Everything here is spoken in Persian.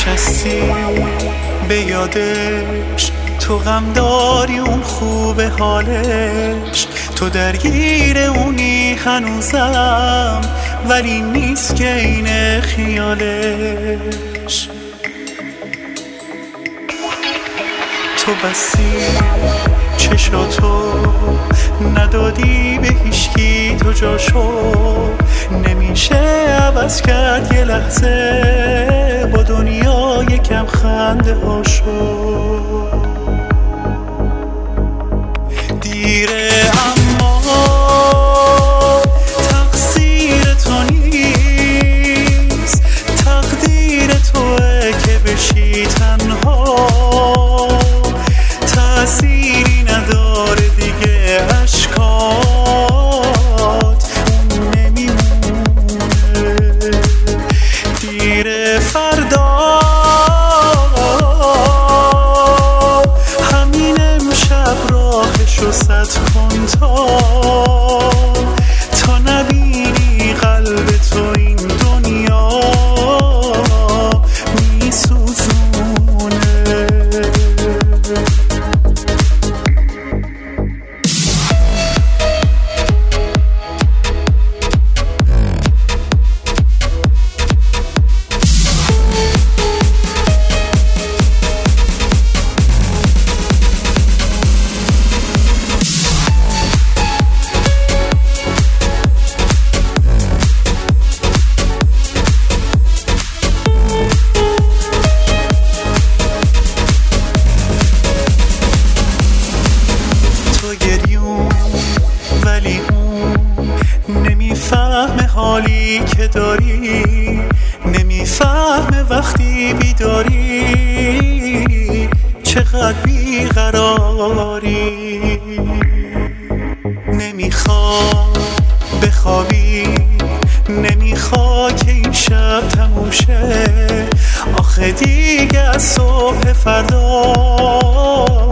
نشستی به یادش، تو غم داری اون خوبه حالش، تو درگیر اونی هنوزم ولی نیست که این خیالش. تو بستی چشاتو ندادی به هیچکی، تو جاشو نمیشه عوض کرد یه لحظه با دنیا یکم خنده هاشو. دیره اما تقصیر تو نیست، تقدیر توه که بشی تنها، تأثیری نداره دیگه اشکات اون نمیمونه. دیره فردا همین امشب راهشو سد کن تا نبینی قلب تو این دنیا میسوزونه. ولی اون نمیفهمه حالی که داری، نمیفهمه وقتی بیداری چقدر بیقراری. نمیخواد بخوابی، نمیخواد که این شب تموم شه، آخه دیگه از صبح فردا